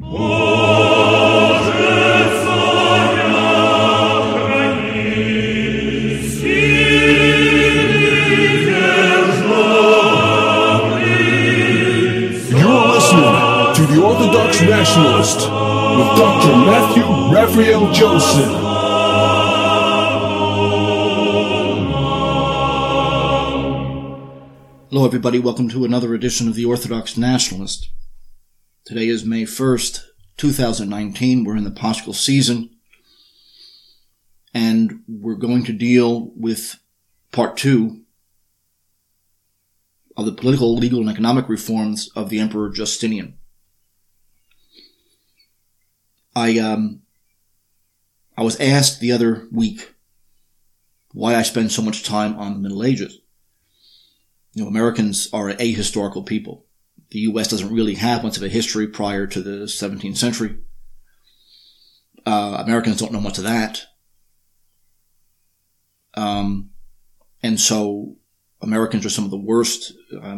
The Orthodox Nationalist with Dr. Matthew Raphael Joseph. Hello everybody, welcome to another edition of The Orthodox Nationalist. Today is May 1st, 2019. We're in the Paschal season, and we're going to deal with part 2 of the political, legal, and economic reforms of the Emperor Justinian. I was asked the other week why I spend so much time on the Middle Ages. Americans are an ahistorical people. The U.S. doesn't really have much of a history prior to the 17th century. Americans don't know much of that. And so Americans are some of the worst.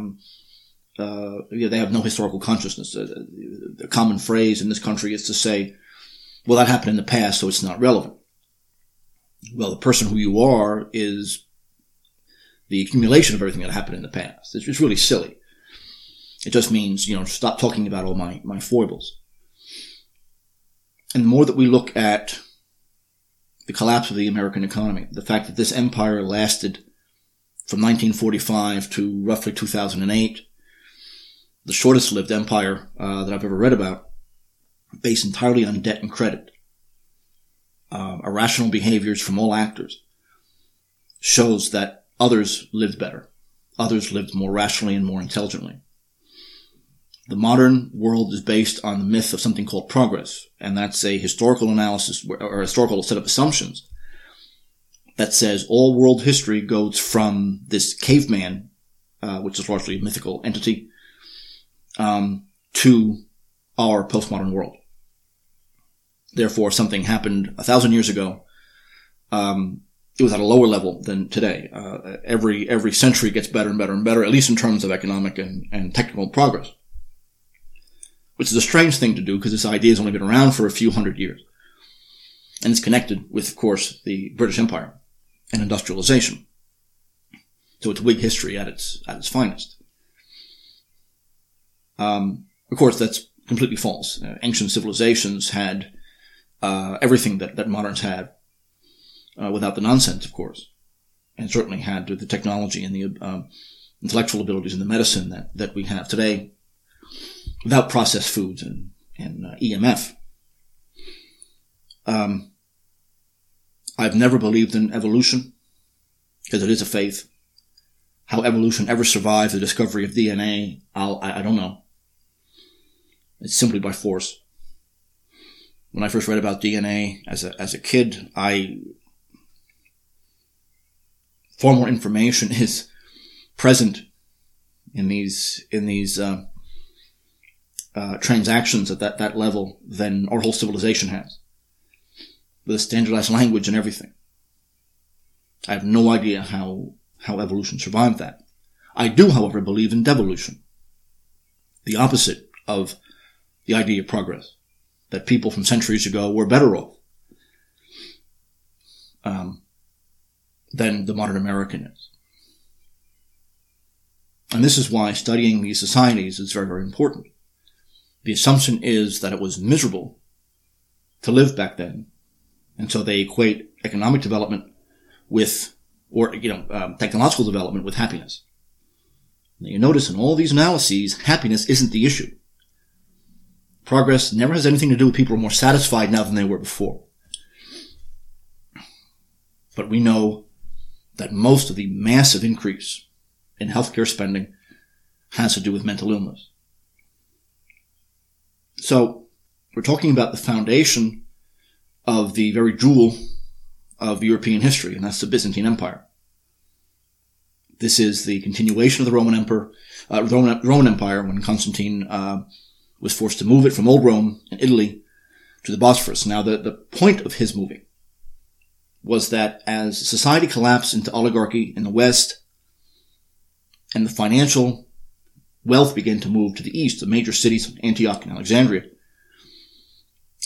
They have no historical consciousness. The common phrase in this country is to say, well, that happened in the past, so it's not relevant. Well, the person who you are is the accumulation of everything that happened in the past. It's really silly. It just means, stop talking about all my foibles. And the more that we look at the collapse of the American economy, the fact that this empire lasted from 1945 to roughly 2008, the shortest lived empire that I've ever read about, based entirely on debt and credit, irrational behaviors from all actors, shows that others lived better. Others lived more rationally and more intelligently. The modern world is based on the myth of something called progress, and that's a historical analysis or a historical set of assumptions that says all world history goes from this caveman, which is largely a mythical entity, to our postmodern world. Therefore, something happened 1,000 years ago. It was at a lower level than today. Every century gets better and better and better, at least in terms of economic and technical progress. Which is a strange thing to do because this idea has only been around for a few hundred years. And it's connected with, of course, the British Empire and industrialization. So it's Whig history at its finest. Of course, that's completely false. Ancient civilizations had everything that moderns have, without the nonsense, of course, and certainly had the technology and the intellectual abilities and the medicine that we have today, without processed foods and EMF. I've never believed in evolution, because it is a faith. How evolution ever survived the discovery of DNA, I don't know. It's simply by force. When I first read about DNA as a kid, far more information is present in these transactions at that level than our whole civilization has. The standardized language and everything. I have no idea how evolution survived that. I do, however, believe in devolution. The opposite of the idea of progress. That people from centuries ago were better off than the modern American is. And this is why studying these societies is very, very important. The assumption is that it was miserable to live back then, and so they equate economic development with, technological development with happiness. Now you notice in all these analyses, happiness isn't the issue. Progress never has anything to do with people who are more satisfied now than they were before. But we know that most of the massive increase in healthcare spending has to do with mental illness. So, we're talking about the foundation of the very jewel of European history, and that's the Byzantine Empire. This is the continuation of the Roman Empire when Constantine was forced to move it from Old Rome and Italy to the Bosphorus. Now, the point of his moving was that as society collapsed into oligarchy in the West and the financial wealth began to move to the East, the major cities of Antioch and Alexandria,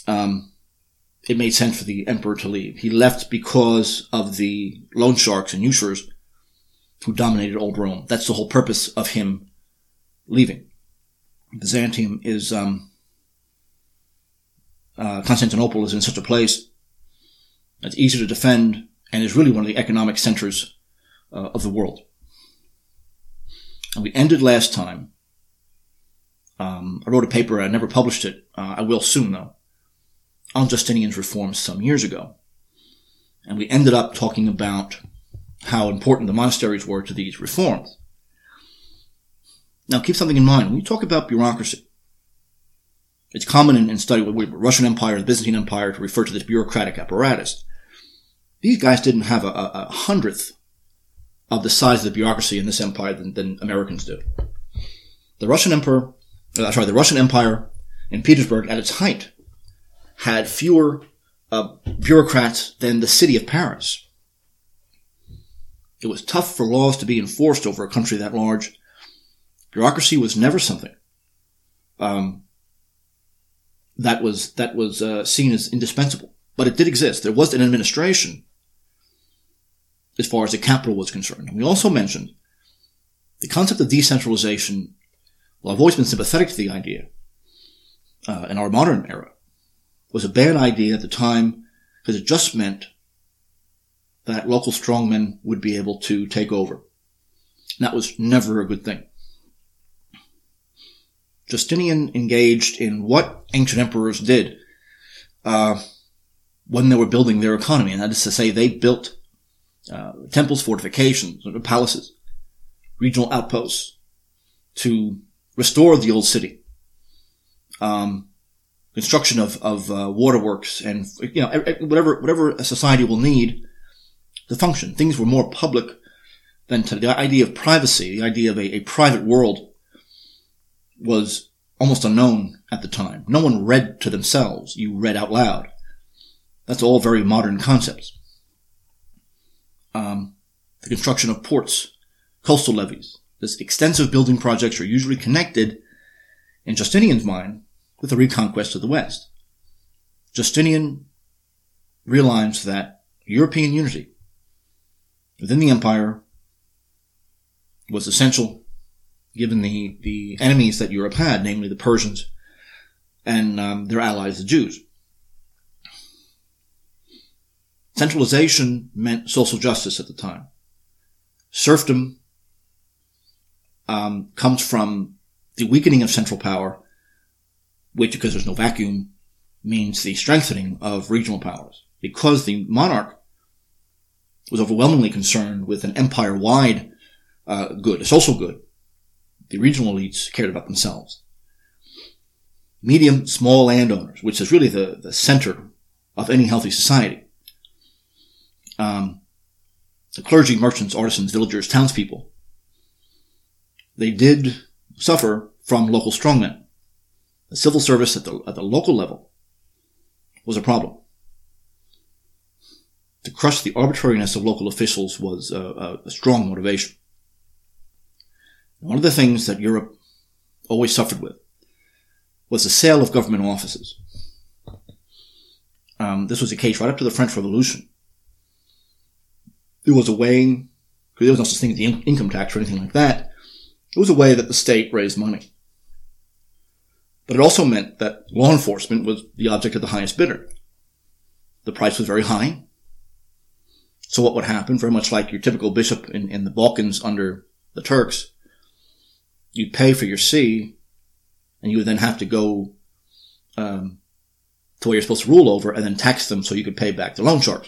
it made sense for the emperor to leave. He left because of the loan sharks and usurers who dominated old Rome. That's the whole purpose of him leaving. Byzantium is, Constantinople is in such a place that's easy to defend and is really one of the economic centers of the world. And we ended last time. I wrote a paper, I never published it. I will soon though, on Justinian's reforms some years ago. And we ended up talking about how important the monasteries were to these reforms. Now keep something in mind. When you talk about bureaucracy, it's common in study with the Russian Empire, the Byzantine Empire, to refer to this bureaucratic apparatus. These guys didn't have a hundredth of the size of the bureaucracy in this empire than Americans do. The Russian Empire in Petersburg at its height had fewer bureaucrats than the city of Paris. It was tough for laws to be enforced over a country that large. Bureaucracy was never something that was seen as indispensable, but it did exist. There was an administration as far as the capital was concerned. And we also mentioned the concept of decentralization. Well, I've always been sympathetic to the idea in our modern era. Was a bad idea at the time because it just meant that local strongmen would be able to take over. And that was never a good thing. Justinian engaged in what ancient emperors did when they were building their economy, and that is to say they built temples, fortifications, palaces, regional outposts to restore the old city. Construction of waterworks and whatever a society will need to function. Things were more public than today. The idea of privacy, the idea of a private world, was almost unknown at the time. No one read to themselves. You read out loud. That's all very modern concepts. The construction of ports, coastal levees. This extensive building projects are usually connected, in Justinian's mind, with the reconquest of the West. Justinian realized that European unity within the empire was essential given the enemies that Europe had, namely the Persians and their allies, the Jews. Centralization meant social justice at the time. Serfdom comes from the weakening of central power, which, because there's no vacuum, means the strengthening of regional powers. Because the monarch was overwhelmingly concerned with an empire-wide good, a social good, the regional elites cared about themselves. Medium, small landowners, which is really the center of any healthy society. The clergy, merchants, artisans, villagers, townspeople, they did suffer from local strongmen. The civil service at the local level was a problem. To crush the arbitrariness of local officials was a strong motivation. One of the things that Europe always suffered with was the sale of government offices. This was the case right up to the French Revolution. It was a way, because there was no such thing as the income tax or anything like that, it was a way that the state raised money. But it also meant that law enforcement was the object of the highest bidder. The price was very high. So what would happen, very much like your typical bishop in the Balkans under the Turks, you'd pay for your see, and you would then have to go to where you're supposed to rule over and then tax them so you could pay back the loan sharks.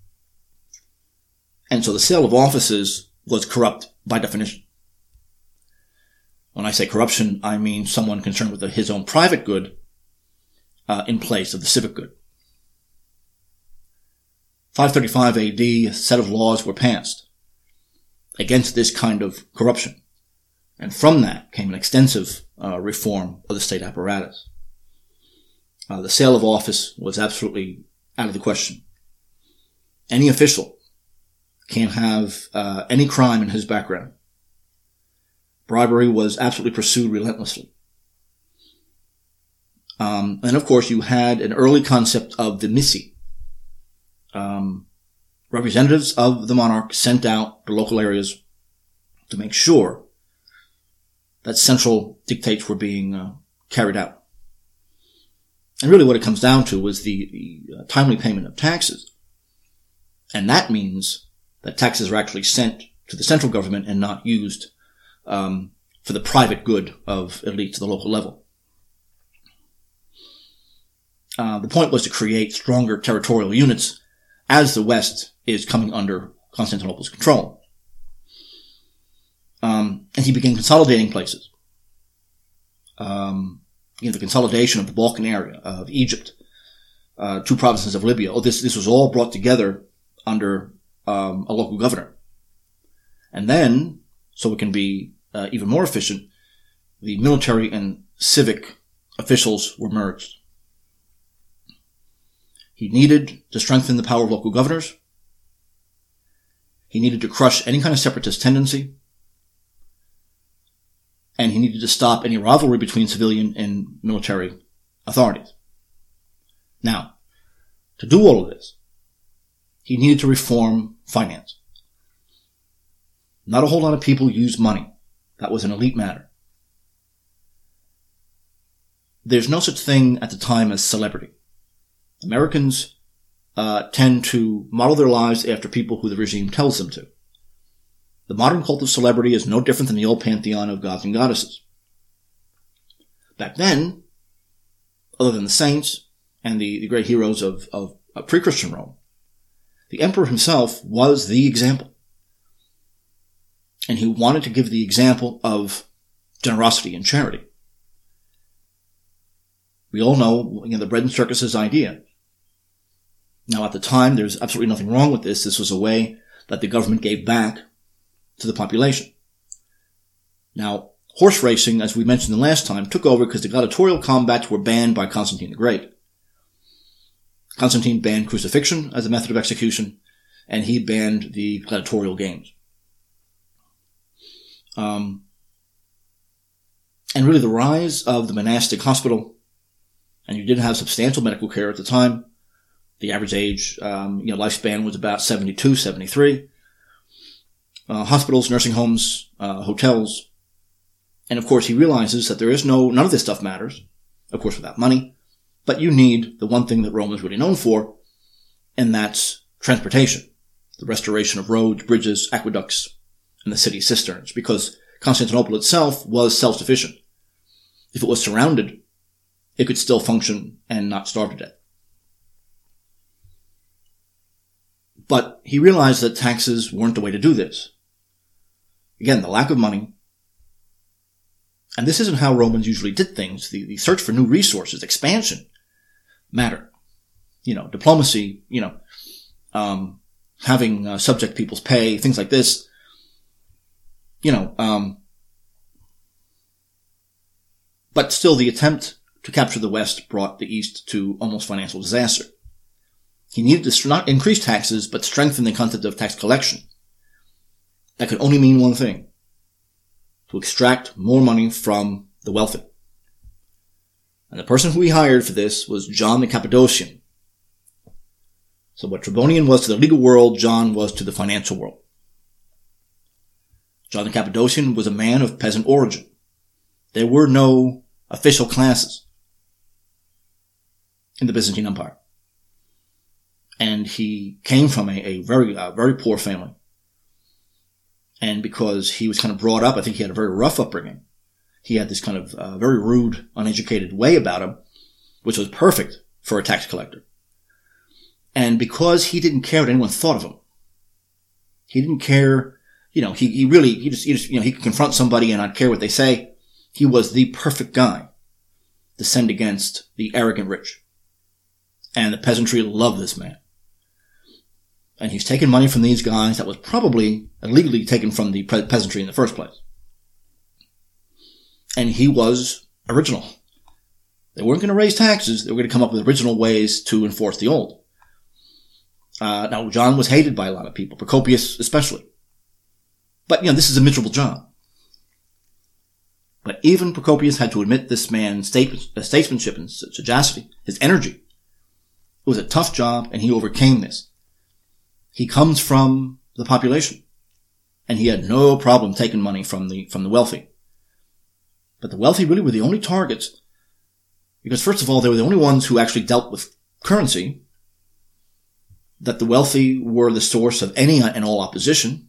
And so the sale of offices was corrupt by definition. When I say corruption, I mean someone concerned with his own private good in place of the civic good. 535 AD, a set of laws were passed against this kind of corruption. And from that came an extensive reform of the state apparatus. The sale of office was absolutely out of the question. Any official can't have any crime in his background. Bribery was absolutely pursued relentlessly. And of course, you had an early concept of the missi, representatives of the monarch sent out to local areas to make sure that central dictates were being carried out. And really what it comes down to is the timely payment of taxes. And that means that taxes are actually sent to the central government and not used for the private good of elites at the local level. The point was to create stronger territorial units as the West is coming under Constantinople's control. And he began consolidating places. The consolidation of the Balkan area, of Egypt, 2 provinces of Libya. This was all brought together under a local governor. And then, so it can be even more efficient, the military and civic officials were merged. He needed to strengthen the power of local governors. He needed to crush any kind of separatist tendency. And he needed to stop any rivalry between civilian and military authorities. Now, to do all of this, he needed to reform finance. Not a whole lot of people used money. That was an elite matter. There's no such thing at the time as celebrity. Americans tend to model their lives after people who the regime tells them to. The modern cult of celebrity is no different than the old pantheon of gods and goddesses. Back then, other than the saints and the great heroes of pre-Christian Rome, the emperor himself was the example. And he wanted to give the example of generosity and charity. We all know, the bread and circuses idea. Now, at the time, there's absolutely nothing wrong with this. This was a way that the government gave back to the population. Now, horse racing, as we mentioned the last time, took over because the gladiatorial combats were banned by Constantine the Great. Constantine banned crucifixion as a method of execution, and he banned the gladiatorial games. And really the rise of the monastic hospital, and you did have substantial medical care at the time. The average age, lifespan was about 72, 73. Hospitals, nursing homes, hotels. And of course he realizes that none of this stuff matters, of course without money, but you need the one thing that Rome is really known for, and that's transportation. The restoration of roads, bridges, aqueducts, and the city cisterns, because Constantinople itself was self-sufficient. If it was surrounded, it could still function and not starve to death. But he realized that taxes weren't the way to do this. Again, the lack of money. And this isn't how Romans usually did things. The search for new resources, expansion, mattered. Diplomacy, having subject people's pay, things like this. But still the attempt to capture the West brought the East to almost financial disaster. He needed to not increase taxes, but strengthen the concept of tax collection. That could only mean one thing: to extract more money from the wealthy. And the person who he hired for this was John the Cappadocian. So what Tribonian was to the legal world, John was to the financial world. John the Cappadocian was a man of peasant origin. There were no official classes in the Byzantine Empire. And he came from a very poor family. And because he was kind of brought up, I think he had a very rough upbringing. He had this kind of very rude, uneducated way about him, which was perfect for a tax collector. And because he didn't care what anyone thought of him, he didn't care, he could confront somebody and not care what they say. He was the perfect guy to send against the arrogant rich. And the peasantry loved this man. And he's taken money from these guys that was probably illegally taken from the peasantry in the first place. And he was original. They weren't going to raise taxes. They were going to come up with original ways to enforce the old. Now, John was hated by a lot of people, Procopius especially. But, this is a miserable job. But even Procopius had to admit this man's statesmanship and sagacity, his energy. It was a tough job, and he overcame this. He comes from the population, and he had no problem taking money from the wealthy. But the wealthy really were the only targets, because first of all, they were the only ones who actually dealt with currency, that the wealthy were the source of any and all opposition.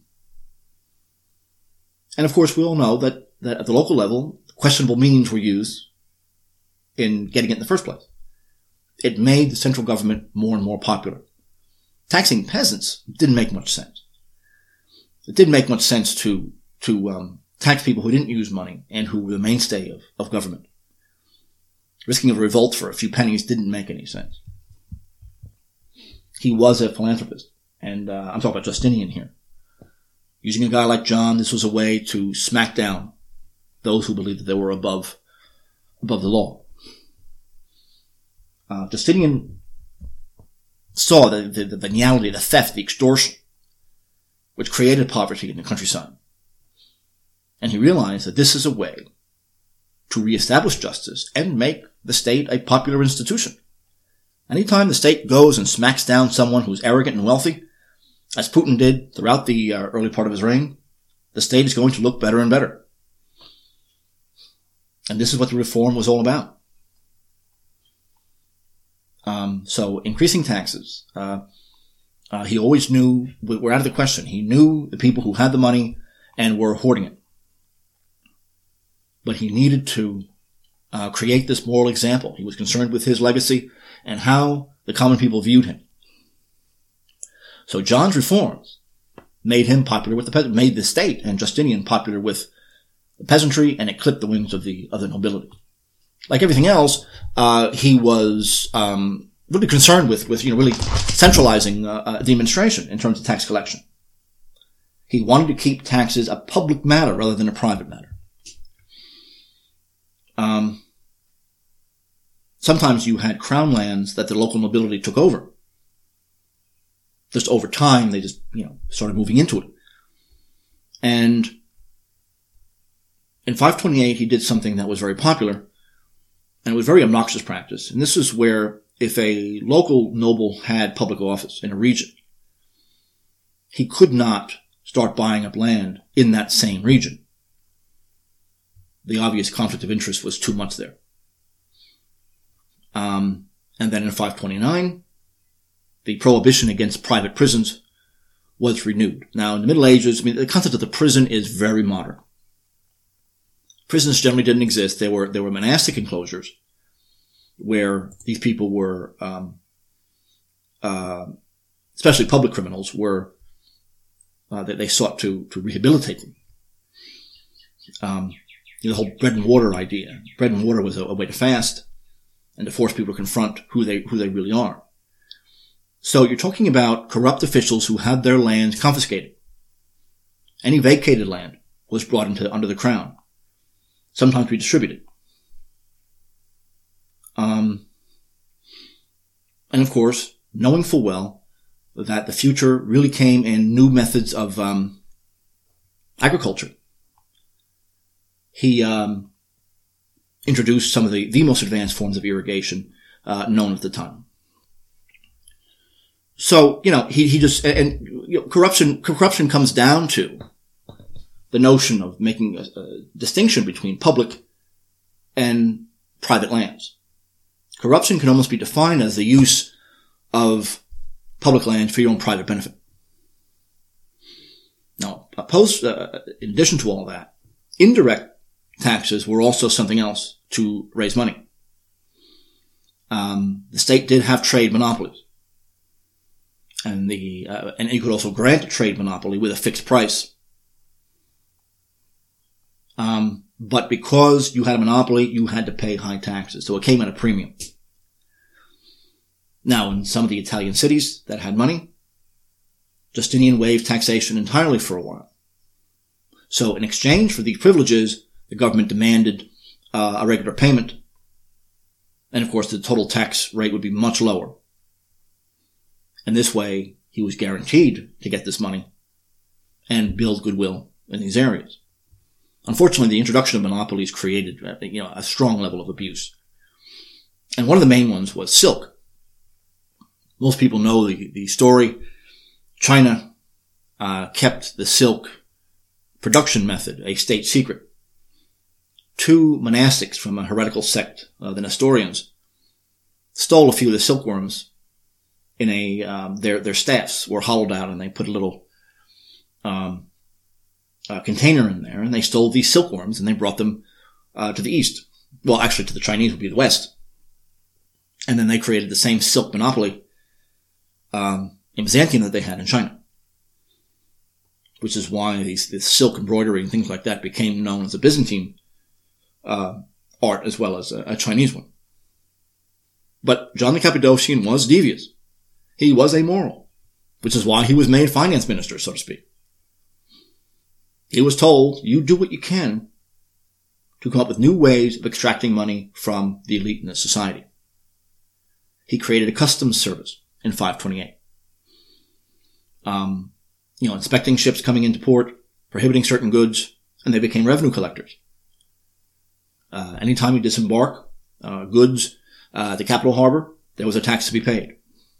And of course, we all know that at the local level, questionable means were used in getting it in the first place. It made the central government more and more popular. Taxing peasants didn't make much sense. It didn't make much sense to tax people who didn't use money and who were the mainstay of government. Risking a revolt for a few pennies didn't make any sense. He was a philanthropist, and I'm talking about Justinian here. Using a guy like John, this was a way to smack down those who believed that they were above the law. Justinian saw the venality, the theft, the extortion, which created poverty in the countryside. And he realized that this is a way to reestablish justice and make the state a popular institution. Anytime the state goes and smacks down someone who's arrogant and wealthy, as Putin did throughout the early part of his reign, the state is going to look better and better. And this is what the reform was all about. So increasing taxes, he always knew, we're out of the question. He knew the people who had the money and were hoarding it. But he needed to create this moral example. He was concerned with his legacy and how the common people viewed him. So John's reforms made him popular with made the state and Justinian popular with the peasantry, and it clipped the wings of the nobility. Like everything else, he was really concerned with really centralizing the administration in terms of tax collection. He wanted to keep taxes a public matter rather than a private matter. Sometimes you had crown lands that the local nobility took over. Just over time, they just, started moving into it. And in 528, he did something that was very popular, and it was very obnoxious practice. And this is where if a local noble had public office in a region, he could not start buying up land in that same region. The obvious conflict of interest was too much there. And then in 529, the prohibition against private prisons was renewed. Now, in the Middle Ages, the concept of the prison is very modern. Prisons generally didn't exist. There were monastic enclosures where these people were, especially public criminals, were that they sought to rehabilitate them. The whole bread and water idea. Bread and water was a way to fast and to force people to confront who they really are. So you're talking about corrupt officials who had their lands confiscated. Any vacated land was brought under the crown, sometimes redistributed. And of course, knowing full well that the future really came in new methods of agriculture, he introduced some of the most advanced forms of irrigation known at the time. So, he just, corruption comes down to the notion of making a distinction between public and private lands. Corruption can almost be defined as the use of public land for your own private benefit. Now, in addition to all that, indirect taxes were also something else to raise money. The state did have trade monopolies. And you could also grant a trade monopoly with a fixed price. But because you had a monopoly, you had to pay high taxes. So it came at a premium. Now, in some of the Italian cities that had money, Justinian waived taxation entirely for a while. So in exchange for these privileges, the government demanded a regular payment. And of course, the total tax rate would be much lower. And this way, he was guaranteed to get this money and build goodwill in these areas. Unfortunately, the introduction of monopolies created, a strong level of abuse. And one of the main ones was silk. Most people know the story. China kept the silk production method a state secret. Two monastics from a heretical sect, the Nestorians, stole a few of the silkworms in their staffs were hollowed out, and they put a little container in there, and they stole these silkworms and they brought them to the east. Well, actually to the Chinese would be the west. And then they created the same silk monopoly in Byzantium that they had in China. Which is why this silk embroidery and things like that became known as a Byzantine art as well as a Chinese one. But John the Cappadocian was devious. He was amoral, which is why he was made finance minister, so to speak. He was told, you do what you can to come up with new ways of extracting money from the elite in the society. He created a customs service in 528. Inspecting ships coming into port, prohibiting certain goods, and they became revenue collectors. Anytime you disembark goods at the capital harbor, there was a tax to be paid.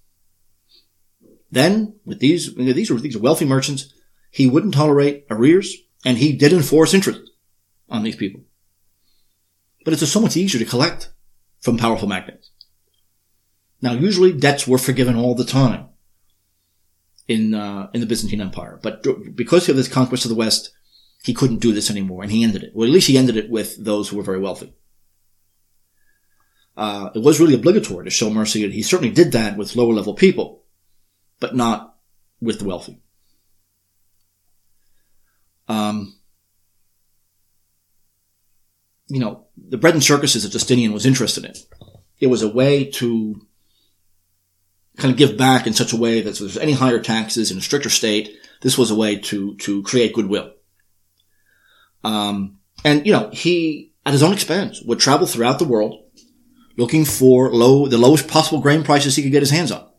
Then, with these are wealthy merchants, he wouldn't tolerate arrears, and he did enforce interest on these people. But it's just so much easier to collect from powerful magnates. Now, usually debts were forgiven all the time in the Byzantine Empire, but because of this conquest of the West, he couldn't do this anymore, and he ended it. Well, at least he ended it with those who were very wealthy. It was really obligatory to show mercy, and he certainly did that with lower level people, but not with the wealthy. The bread and circuses that Justinian was interested in, it was a way to kind of give back in such a way that if there's any higher taxes in a stricter state, this was a way to create goodwill. He, at his own expense, would travel throughout the world looking for the lowest possible grain prices he could get his hands on.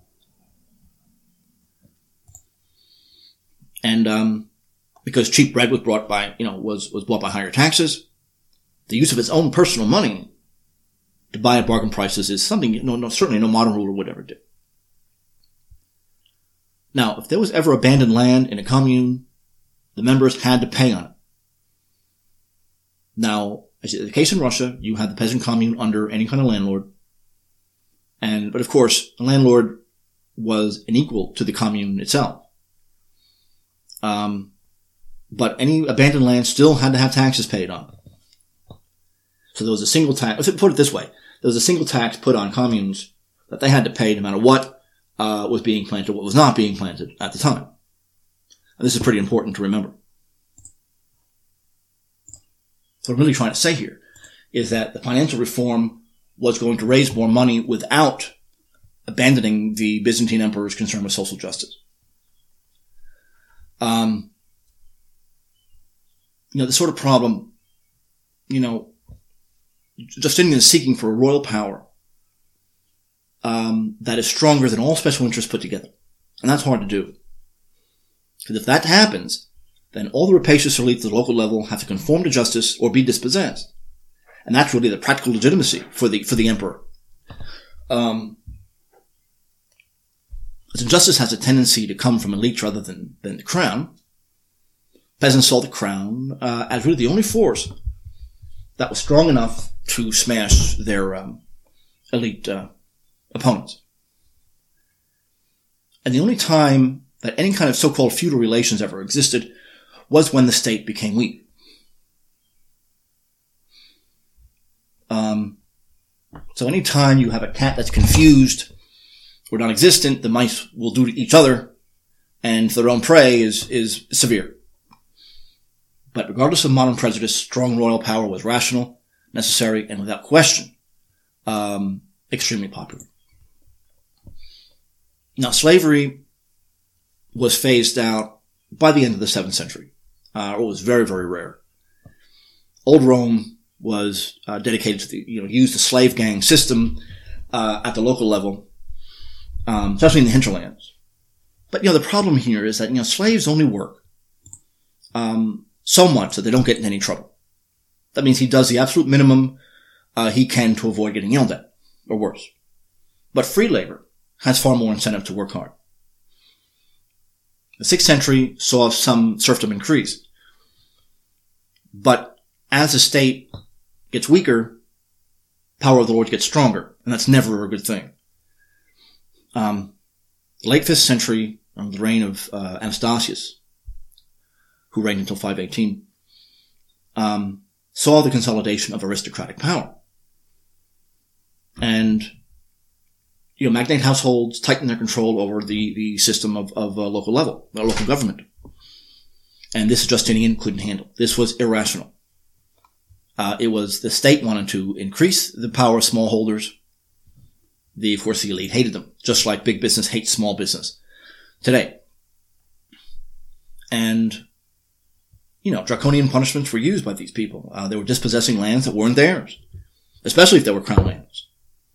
And, because cheap bread was bought by higher taxes, the use of his own personal money to buy at bargain prices is something, certainly no modern ruler would ever do. Now, if there was ever abandoned land in a commune, the members had to pay on it. Now, as in the case in Russia, you had the peasant commune under any kind of landlord. But of course, the landlord was an equal to the commune itself. But any abandoned land still had to have taxes paid on. So there was a single tax, let's put it this way, there was a single tax put on communes that they had to pay no matter what was being planted, what was not being planted at the time. And this is pretty important to remember. What I'm really trying to say here is that the financial reform was going to raise more money without abandoning the Byzantine emperor's concern with social justice. The sort of problem, Justinian is seeking for a royal power that is stronger than all special interests put together. And that's hard to do. Because if that happens, then all the rapacious elites at the local level have to conform to justice or be dispossessed. And that's really the practical legitimacy for the emperor. As injustice has a tendency to come from elites rather than the crown, peasants saw the crown as really the only force that was strong enough to smash their elite opponents. And the only time that any kind of so-called feudal relations ever existed was when the state became weak. So any time you have a cat that's confused or non-existent, the mice will do to each other, and their own prey is severe. But regardless of modern prejudice, strong royal power was rational, necessary, and without question, extremely popular. Now, slavery was phased out by the end of the 7th century. It was very, very rare. Old Rome was dedicated to used the slave gang system at the local level, especially in the hinterlands. But the problem here is that slaves only work so much that they don't get in any trouble. That means he does the absolute minimum he can to avoid getting yelled at, or worse. But free labor has far more incentive to work hard. The 6th century saw some serfdom increase. But as the state gets weaker, power of the lords gets stronger, and that's never a good thing. Late 5th century, the reign of Anastasius, who reigned until 518, saw the consolidation of aristocratic power. And, magnate households tightened their control over the system of local government. And this Justinian couldn't handle. This was irrational. It was the state wanted to increase the power of smallholders. Of course, the elite hated them, just like big business hates small business today. And, draconian punishments were used by these people. They were dispossessing lands that weren't theirs, especially if they were crown lands.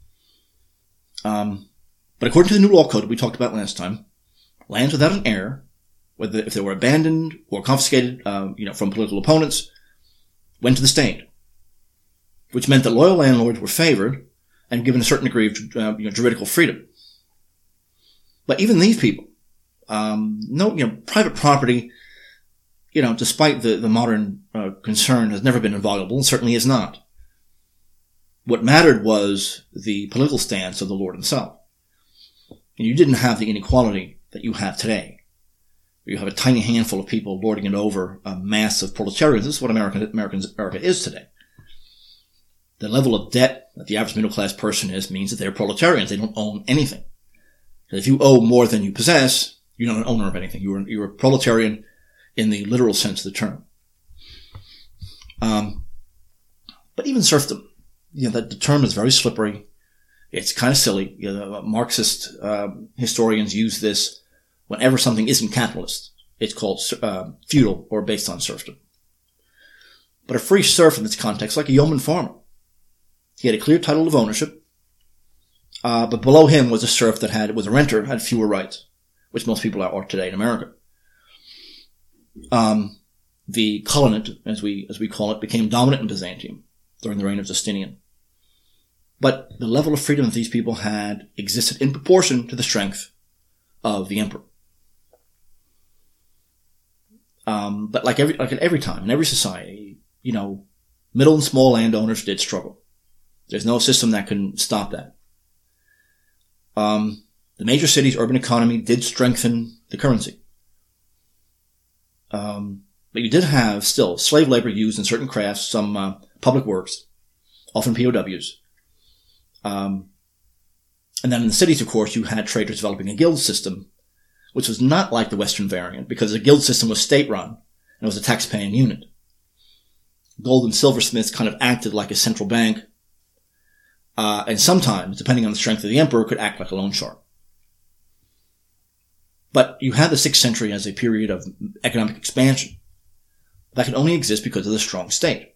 But according to the new law code that we talked about last time, lands without an heir, whether if they were abandoned or confiscated, from political opponents, went to the state, which meant that loyal landlords were favored and given a certain degree of juridical freedom. But even these people, private property, despite the modern concern, has never been inviolable and certainly is not. What mattered was the political stance of the lord himself. And you didn't have the inequality that you have today. You have a tiny handful of people lording it over a mass of proletarians. This is what America is today. The level of debt that the average middle-class person means that they're proletarians. They don't own anything. If you owe more than you possess, you're not an owner of anything. You're a proletarian in the literal sense of the term. But even serfdom, that the term is very slippery. It's kind of silly. Marxist historians use this whenever something isn't capitalist. It's called feudal or based on serfdom. But a free serf in this context, like a yeoman farmer. He had a clear title of ownership, but below him was a serf that was a renter, had fewer rights, which most people are today in America. The colonate, as we call it, became dominant in Byzantium during the reign of Justinian. But the level of freedom that these people had existed in proportion to the strength of the emperor. But like at every time, in every society, middle and small landowners did struggle. There's no system that can stop that. The major cities' urban economy did strengthen the currency. But you did have still slave labor used in certain crafts, some public works, often POWs. And then in the cities, of course, you had traders developing a guild system, which was not like the Western variant, because the guild system was state-run, and it was a tax-paying unit. Gold and silversmiths kind of acted like a central bank, and sometimes, depending on the strength of the emperor, could act like a loan shark. But you had the 6th century as a period of economic expansion that could only exist because of the strong state.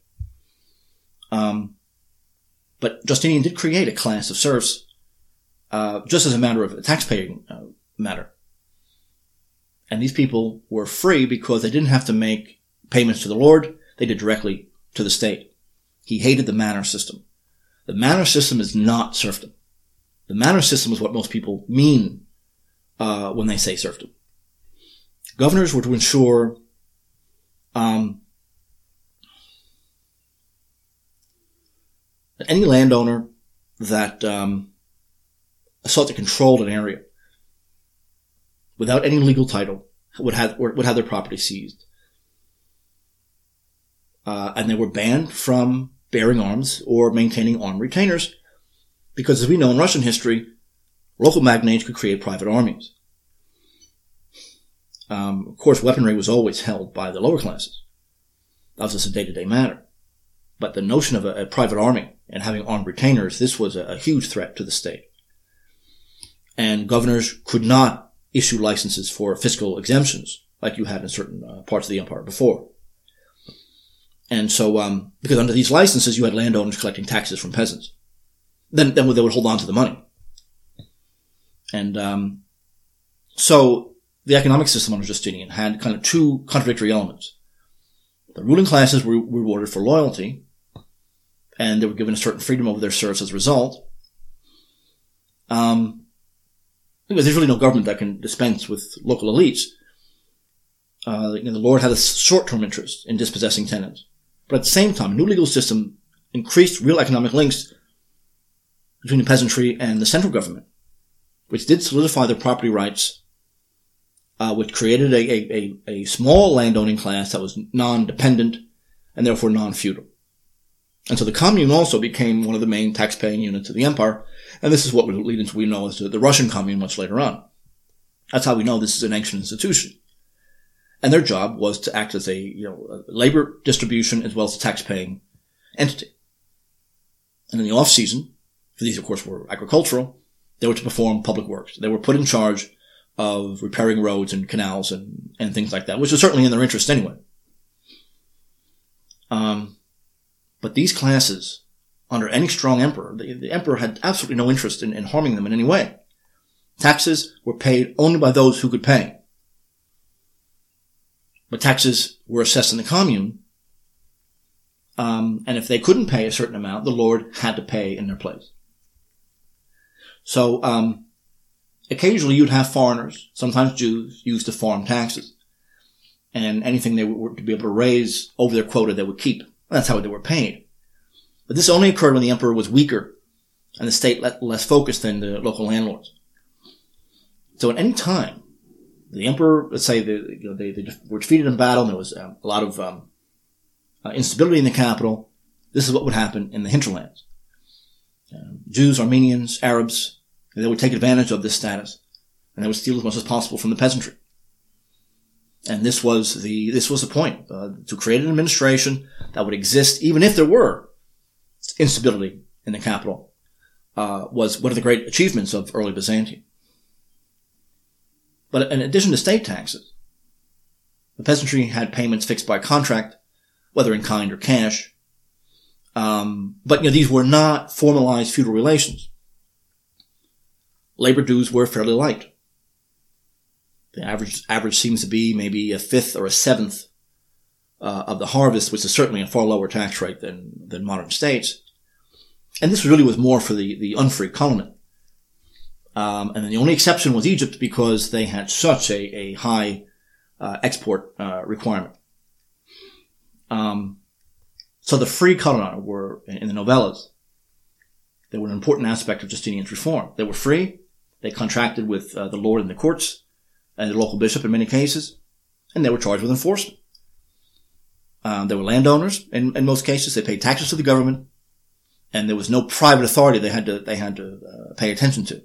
But Justinian did create a class of serfs, just as a matter of a tax-paying matter. And these people were free because they didn't have to make payments to the lord. They did directly to the state. He hated the manor system. The manor system is not serfdom. The manor system is what most people mean when they say serfdom. Governors were to ensure that any landowner that sought to control an area without any legal title would have their property seized. And they were banned from bearing arms or maintaining armed retainers because, as we know in Russian history, local magnates could create private armies. Of course, weaponry was always held by the lower classes. That was just a day-to-day matter. But the notion of a private army and having armed retainers, this was a huge threat to the state. And governors could not issue licenses for fiscal exemptions like you had in certain parts of the empire before. And so, because under these licenses, you had landowners collecting taxes from peasants. Then they would hold on to the money. And so the economic system under Justinian had kind of two contradictory elements. The ruling classes were rewarded for loyalty, and they were given a certain freedom over their serfs as a result. Because there's really no government that can dispense with local elites. The Lord had a short-term interest in dispossessing tenants. But at the same time, a new legal system increased real economic links between the peasantry and the central government, which did solidify their property rights, which created a small landowning class that was non-dependent and therefore non-feudal. And so the commune also became one of the main tax-paying units of the empire, and this is what would lead into what we know as the Russian commune much later on. That's how we know this is an ancient institution. And their job was to act as a labor distribution as well as a tax-paying entity. And in the off-season, for these of course were agricultural, they were to perform public works. They were put in charge of repairing roads and canals and things like that, which was certainly in their interest anyway. But these classes, under any strong emperor, the emperor had absolutely no interest in harming them in any way. Taxes were paid only by those who could pay. But taxes were assessed in the commune, and if they couldn't pay a certain amount, the lord had to pay in their place. So occasionally you'd have foreigners, sometimes Jews, used to farm taxes. And anything they were to be able to raise over their quota they would keep. That's how they were paid. But this only occurred when the emperor was weaker and the state less focused than the local landlords. So at any time, the emperor, let's say they were defeated in battle, and there was a lot of instability in the capital. This is what would happen in the hinterlands. Jews, Armenians, Arabs, they would take advantage of this status, and they would steal as much as possible from the peasantry. And this was the point, to create an administration that would exist even if there were instability in the capital, was one of the great achievements of early Byzantium. But in addition to state taxes, the peasantry had payments fixed by contract, whether in kind or cash. But these were not formalized feudal relations. Labor dues were fairly light. The average seems to be maybe a fifth or a seventh of the harvest, which is certainly a far lower tax rate than modern states. And this really was more for the unfree colony. And then the only exception was Egypt, because they had such a high export requirement. So the free coloni were, in the novellas, they were an important aspect of Justinian's reform. They were free. They contracted with the lord and the courts and the local bishop in many cases, and they were charged with enforcement. They were landowners. In most cases, they paid taxes to the government, and there was no private authority they had to pay attention to.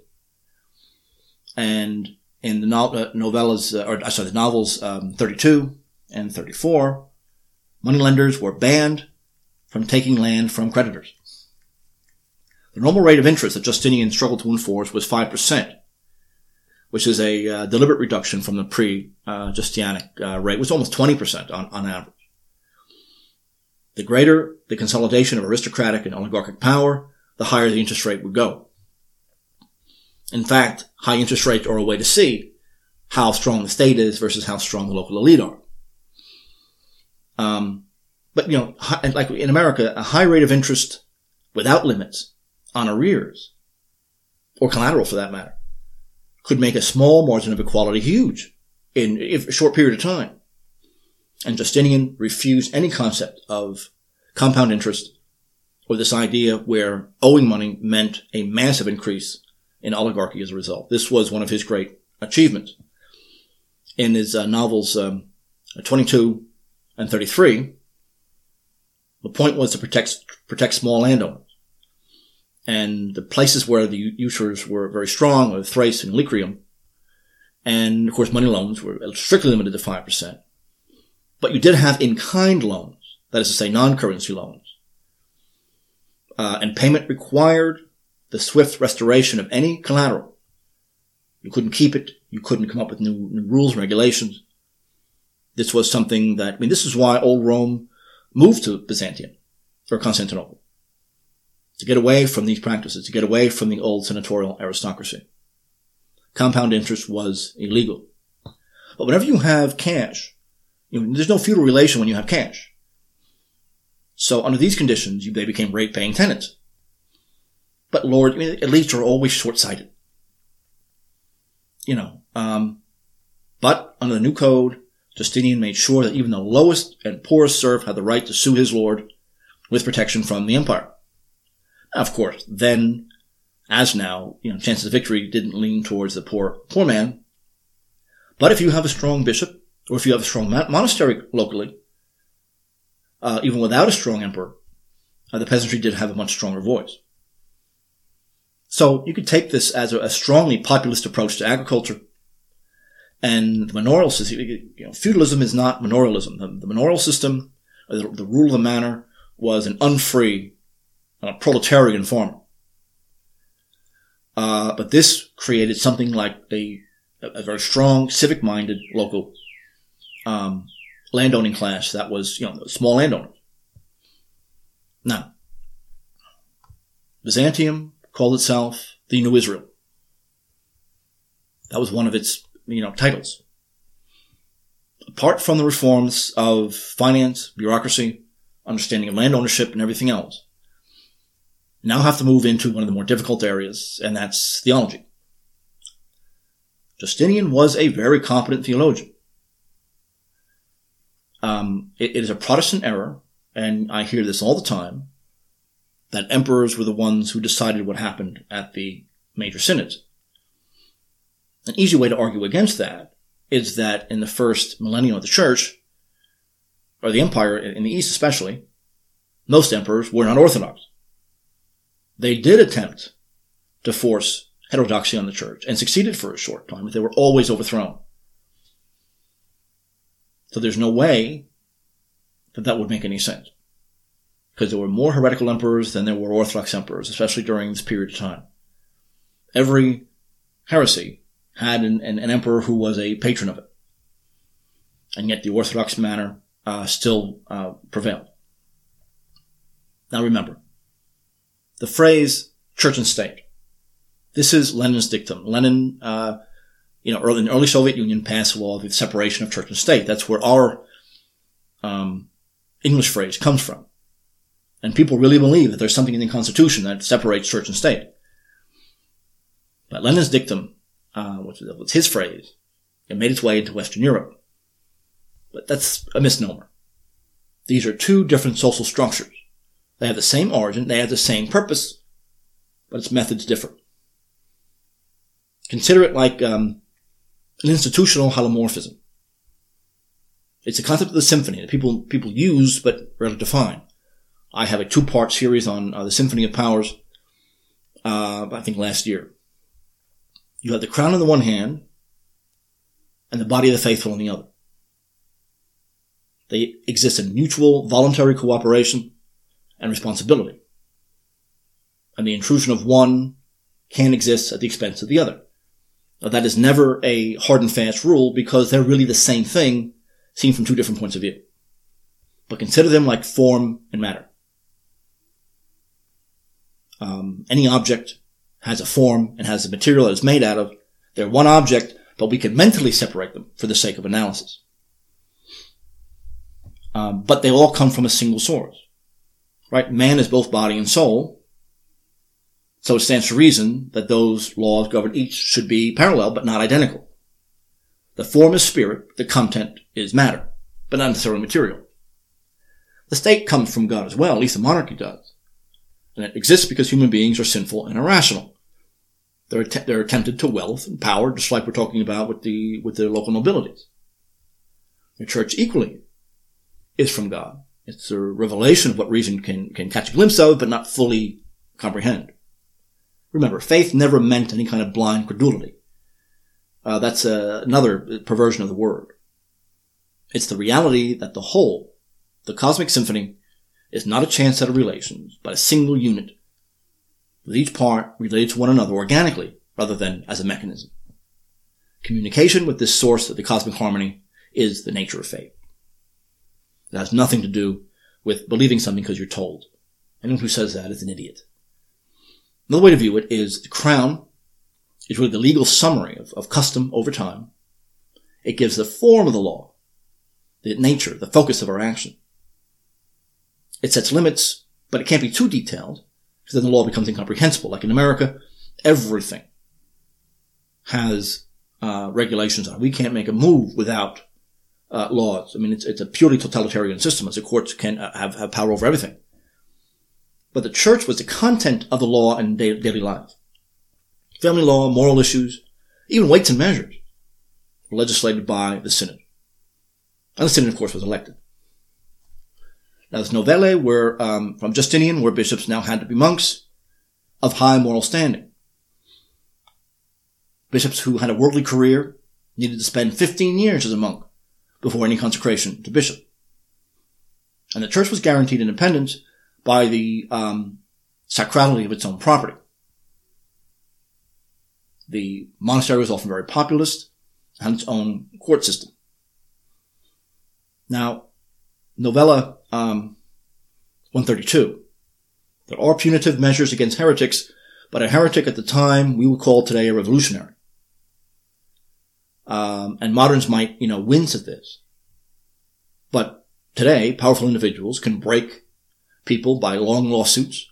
And in the the novels 32 and 34, moneylenders were banned from taking land from creditors. The normal rate of interest that Justinian struggled to enforce was 5%, which is a deliberate reduction from the pre-Justinianic rate, which was almost 20% on average. The greater the consolidation of aristocratic and oligarchic power, the higher the interest rate would go. In fact, high interest rates are a way to see how strong the state is versus how strong the local elite are. But like in America, a high rate of interest without limits on arrears, or collateral for that matter, could make a small margin of equality huge in a short period of time. And Justinian refused any concept of compound interest, or this idea where owing money meant a massive increase in oligarchy as a result. This was one of his great achievements. In his novels 22 and 33, the point was to protect small landowners. And the places where the usurers were very strong were Thrace and Illyrium. And, of course, money loans were strictly limited to 5%. But you did have in-kind loans, that is to say, non-currency loans. And payment required the swift restoration of any collateral. You couldn't keep it. You couldn't come up with new rules and regulations. This was something that, this is why old Rome moved to Byzantium, or Constantinople, to get away from these practices, to get away from the old senatorial aristocracy. Compound interest was illegal. But whenever you have cash, there's no feudal relation when you have cash. So under these conditions, they became rate-paying tenants. But Lord, elites are always short-sighted. But under the new code, Justinian made sure that even the lowest and poorest serf had the right to sue his lord with protection from the empire. Now, of course, then, as now, chances of victory didn't lean towards the poor man. But if you have a strong bishop, or if you have a strong monastery locally, even without a strong emperor, the peasantry did have a much stronger voice. So you could take this as a strongly populist approach to agriculture. And the manorial system, feudalism is not manorialism. The manorial system, the rule of the manor, was an unfree, proletarian farmer. But this created something like a very strong, civic-minded local landowning class that was, small landowners. Now, Byzantium called itself the New Israel. That was one of its, titles. Apart from the reforms of finance, bureaucracy, understanding of land ownership, and everything else, now have to move into one of the more difficult areas, and that's theology. Justinian was a very competent theologian. It is a Protestant error, and I hear this all the time, that emperors were the ones who decided what happened at the major synods. An easy way to argue against that is that in the first millennium of the church, or the empire, in the East especially, most emperors were not orthodox. They did attempt to force heterodoxy on the church, and succeeded for a short time, but they were always overthrown. So there's no way that would make any sense. Because there were more heretical emperors than there were orthodox emperors, especially during this period of time. Every heresy had an emperor who was a patron of it. And yet the orthodox manner still prevailed. Now remember, the phrase church and state. This is Lenin's dictum. Lenin, in the early Soviet Union passed a law of the separation of church and state. That's where our English phrase comes from. And people really believe that there's something in the Constitution that separates church and state. But Lenin's dictum, which was his phrase, it made its way into Western Europe. But that's a misnomer. These are two different social structures. They have the same origin, they have the same purpose, but its methods differ. Consider it like an institutional holomorphism. It's a concept of the symphony that people use but rarely define. I have a 2-part series on the Symphony of Powers, I think last year. You have the crown on the one hand and the body of the faithful on the other. They exist in mutual voluntary cooperation and responsibility. And the intrusion of one can exist at the expense of the other. Now, that is never a hard and fast rule because they're really the same thing seen from two different points of view. But consider them like form and matter. Any object has a form and has a material that it's made out of. They're one object, but we can mentally separate them for the sake of analysis. But they all come from a single source. Right? Man is both body and soul. So it stands to reason that those laws govern each should be parallel but not identical. The form is spirit, the content is matter, but not necessarily material. The state comes from God as well, at least the monarchy does. And it exists because human beings are sinful and irrational. They're tempted to wealth and power, just like we're talking about with the local nobilities. The church equally is from God. It's a revelation of what reason can catch a glimpse of, but not fully comprehend. Remember, faith never meant any kind of blind credulity. That's another perversion of the word. It's the reality that the whole, the cosmic symphony, is not a chance set of relations, but a single unit, with each part related to one another organically, rather than as a mechanism. Communication with this source of the cosmic harmony is the nature of faith. It has nothing to do with believing something because you're told. Anyone who says that is an idiot. Another way to view it is the crown is really the legal summary of custom over time. It gives the form of the law, the nature, the focus of our action. it sets limits, but it can't be too detailed, because then the law becomes incomprehensible. Like in America, everything has regulations on it. We can't make a move without laws. I mean, it's a purely totalitarian system, as the courts can have power over everything. But the church was the content of the law in daily life. Family law, moral issues, even weights and measures were legislated by the synod. And the synod, of course, was elected. Now, there's novelle where, from Justinian, where bishops now had to be monks of high moral standing. Bishops who had a worldly career needed to spend 15 years as a monk before any consecration to bishop. And the church was guaranteed independence by the sacrality of its own property. The monastery was often very populist, had its own court system. Now, novella 132. There are punitive measures against heretics, but a heretic at the time we would call today a revolutionary. And moderns might, wince at this. But today, powerful individuals can break people by long lawsuits.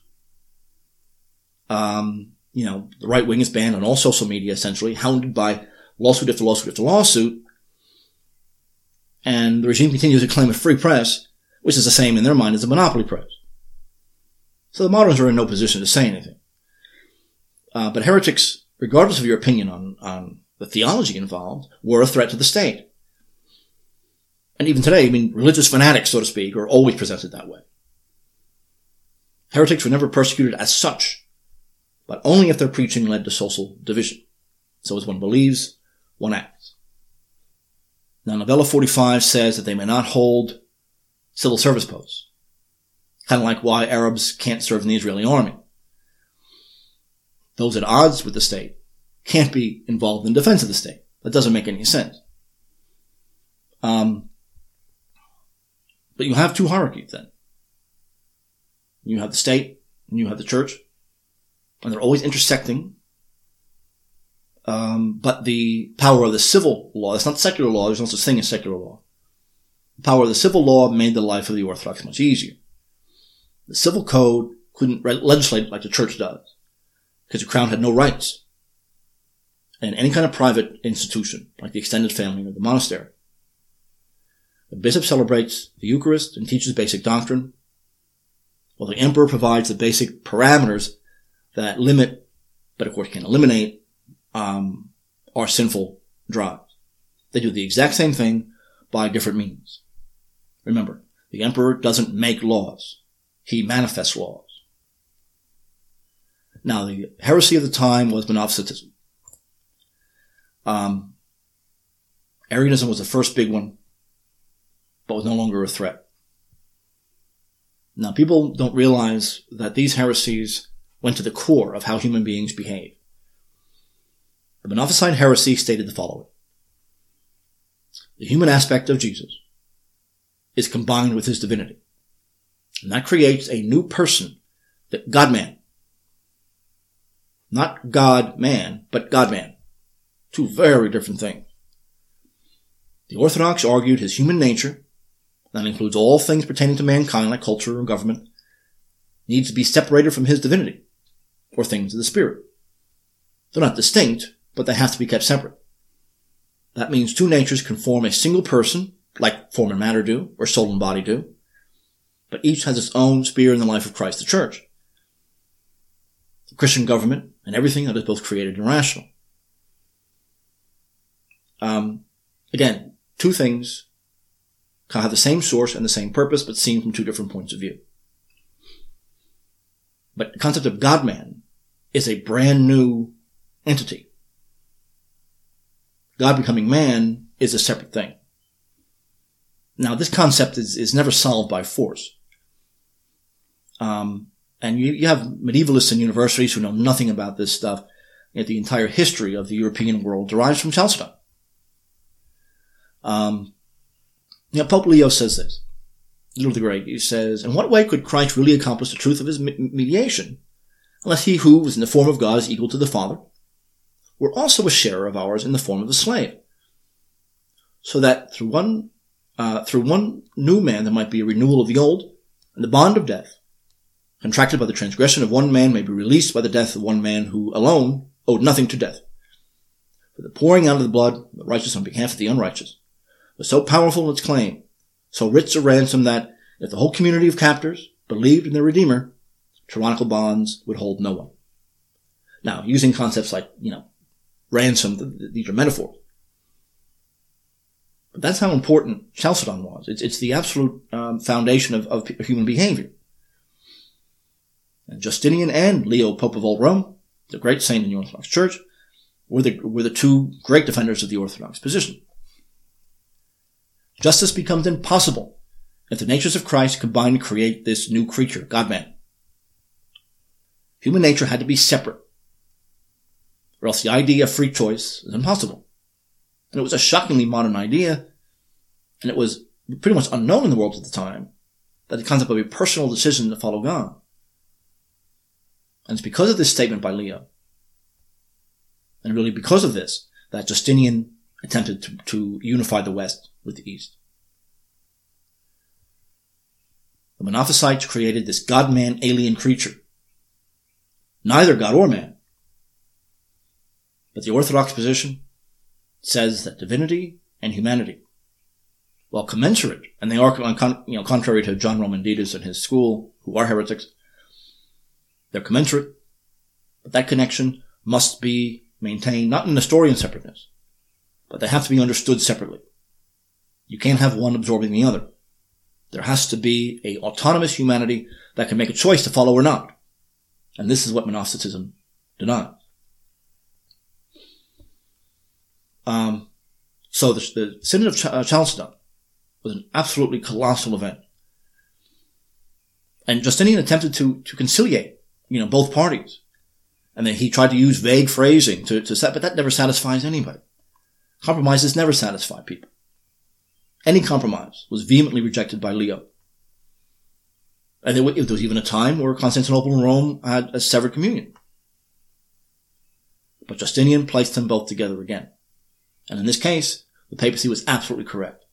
The right wing is banned on all social media, essentially, hounded by lawsuit after lawsuit after lawsuit. And the regime continues to claim a free press, which is the same in their mind as a monopoly press. So the moderns are in no position to say anything. But heretics, regardless of your opinion on the theology involved, were a threat to the state. And even today, religious fanatics, so to speak, are always presented that way. Heretics were never persecuted as such, but only if their preaching led to social division. So as one believes, one acts. Now, novella 45 says that they may not hold civil service posts. Kind of like why Arabs can't serve in the Israeli army. Those at odds with the state can't be involved in defense of the state. That doesn't make any sense. But you have two hierarchies then. You have the state and you have the church. And they're always intersecting. But the power of the civil law, that's not secular law, there's no such thing as secular law. The power of the civil law made the life of the Orthodox much easier. The civil code couldn't legislate like the church does, because the crown had no rights. And any kind of private institution, like the extended family or the monastery, the bishop celebrates the Eucharist and teaches basic doctrine, while the emperor provides the basic parameters that limit, but of course can eliminate, our sinful drives. They do the exact same thing by different means. Remember, the emperor doesn't make laws. He manifests laws. Now, the heresy of the time was Monophysitism. Arianism was the first big one, but was no longer a threat. Now, people don't realize that these heresies went to the core of how human beings behave. The Monophysite heresy stated the following. The human aspect of Jesus is combined with his divinity. And that creates a new person, the God-man. Not God-man, but God-man. Two very different things. The Orthodox argued his human nature, that includes all things pertaining to mankind like culture and government, needs to be separated from his divinity, or things of the Spirit. They're not distinct, but they have to be kept separate. That means two natures can form a single person, like form and matter do, or soul and body do, but each has its own sphere in the life of Christ the Church. The Christian government and everything that is both created and rational. Again, two things can have the same source and the same purpose, but seen from two different points of view. But the concept of God-man is a brand new entity. God becoming man is a separate thing. Now, this concept is never solved by force. And you have medievalists in universities who know nothing about this stuff, yet the entire history of the European world derives from Chalcedon. Pope Leo says this, Leo the Great. He says, in what way could Christ really accomplish the truth of his mediation, unless he who was in the form of God is equal to the Father, were also a sharer of ours in the form of a slave? So that through one new man there might be a renewal of the old, And the bond of death, contracted by the transgression of one man, may be released by the death of one man who alone owed nothing to death. For the pouring out of the blood of the righteous on behalf of the unrighteous was so powerful in its claim, so rich a ransom, that if the whole community of captors believed in their Redeemer, tyrannical bonds would hold no one. Now, using concepts like, ransom, these are metaphors. But that's how important Chalcedon was. It's the absolute foundation of human behavior. And Justinian and Leo, Pope of Old Rome, the great saint in the Orthodox Church, were the two great defenders of the Orthodox position. Justice becomes impossible if the natures of Christ combine to create this new creature, God-man. Human nature had to be separate, or else the idea of free choice is impossible. And it was a shockingly modern idea, and it was pretty much unknown in the world at the time, that the concept of a personal decision to follow God. And it's because of this statement by Leo, and really because of this, that Justinian attempted to unify the West with the East. The Monophysites created this God-man alien creature, neither God or man. But the Orthodox position says that divinity and humanity, while commensurate, and they are, contrary to John Roman Didas and his school, who are heretics, they're commensurate, but that connection must be maintained not in Nestorian separateness, but they have to be understood separately. You can't have one absorbing the other. There has to be a autonomous humanity that can make a choice to follow or not. And this is what monasticism denies. So the Synod of Chalcedon was an absolutely colossal event. And Justinian attempted to conciliate, both parties. And then he tried to use vague phrasing but that never satisfies anybody. Compromises never satisfy people. Any compromise was vehemently rejected by Leo. And there was even a time where Constantinople and Rome had a severed communion. But Justinian placed them both together again. And in this case, the papacy was absolutely correct.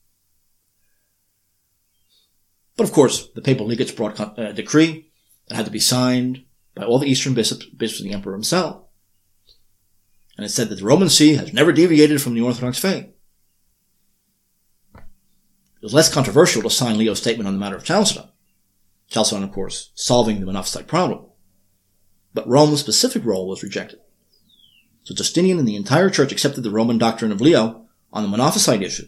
But of course, the papal legates brought a decree that had to be signed by all the Eastern bishops and the emperor himself. And it said that the Roman See has never deviated from the Orthodox faith. It was less controversial to sign Leo's statement on the matter of Chalcedon. Chalcedon, of course, solving the Monophysite problem. But Rome's specific role was rejected. So Justinian and the entire church accepted the Roman doctrine of Leo on the Monophysite issue.